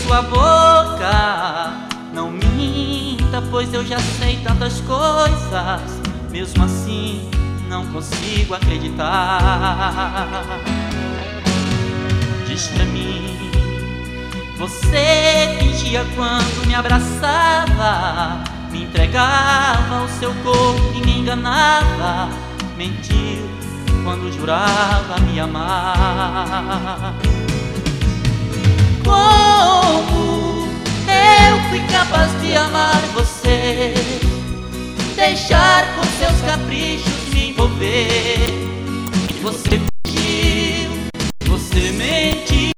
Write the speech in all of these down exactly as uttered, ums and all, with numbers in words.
sua boca. Não minta, pois eu já sei tantas coisas. Mesmo assim, não consigo acreditar. Diz pra mim, você fingia quando me abraçava, me entregava ao seu corpo e me enganava. Mentiu quando jurava me amar. Como eu fui capaz de amar você, deixar com seus caprichos me envolver? Você fingiu, você mentiu.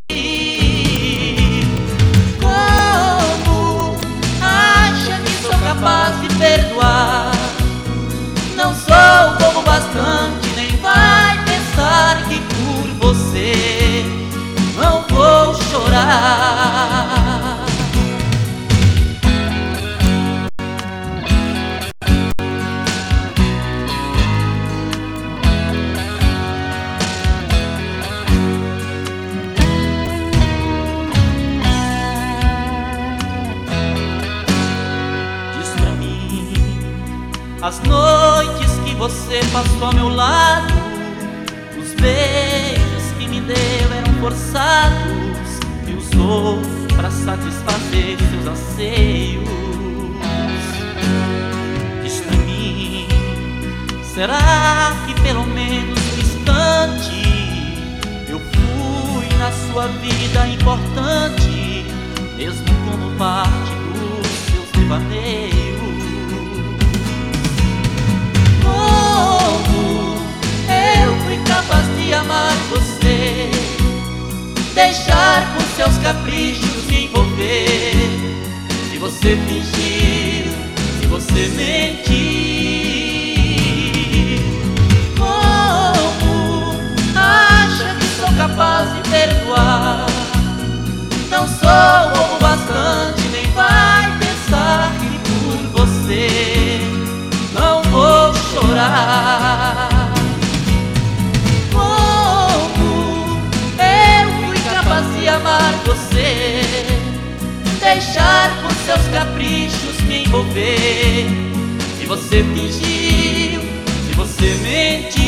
Como acha que sou capaz de perdoar? Não sou bobo bastante, nem vai pensar que por você não vou chorar. Diz pra mim, as noites que você passou ao meu lado, os beijos que me deu eram forçados e usou pra satisfazer seus anseios. Diz pra mim, será que pelo menos um instante eu fui na sua vida importante, mesmo como parte dos seus devaneios? Capaz de amar você, deixar com seus caprichos me envolver? Se você fingir, se você mentir, como acha que sou capaz de perdoar? Não sou bobo bastante, nem vai pensar que por você não vou chorar. Amar você, deixar com seus caprichos me envolver? Se você fingiu, se você mentiu,